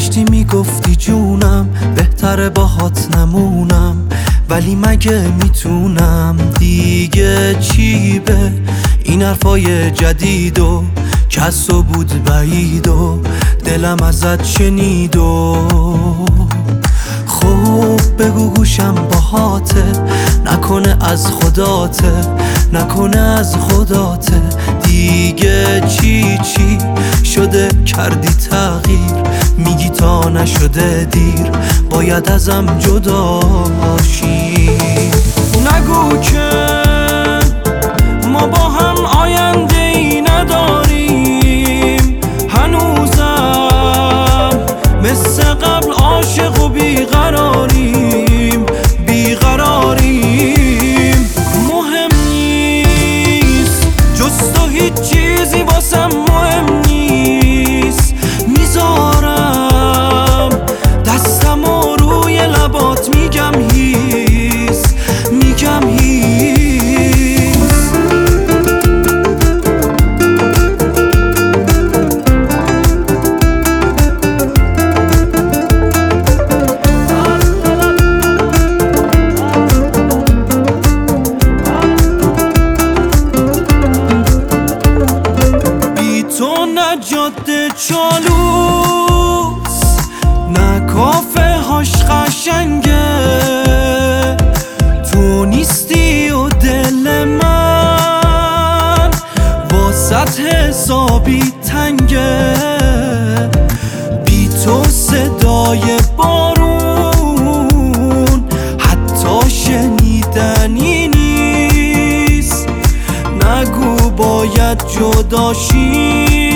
داشتی میگفتی جونم بهتره باهات نمونم، ولی مگه میتونم دیگه چی به این حرفای جدید و کس و بود بعید و دلم ازت شنید و خب بگو گوشم باهاته، نکنه از خداته، نکنه از خداته. دیگه چی شده کردی تغییر، میگی تا نشده دیر باید ازم جدا شی. نگو که ما با هم آینده ای نداریم، هنوزم مثل قبل عاشق و بیقراریم. مهم نیست جز تو هیچ چیزی واسم مهم نیست، میذارم دستم و روی لبات میگم هیس. نه جاده چالوس، نه کافه هاش قشنگه، تو نیستی و دل من واسط حسابی تنگه. بی تو صدای بارون حتی شنیدنی نیست. نگو باید جدا شی،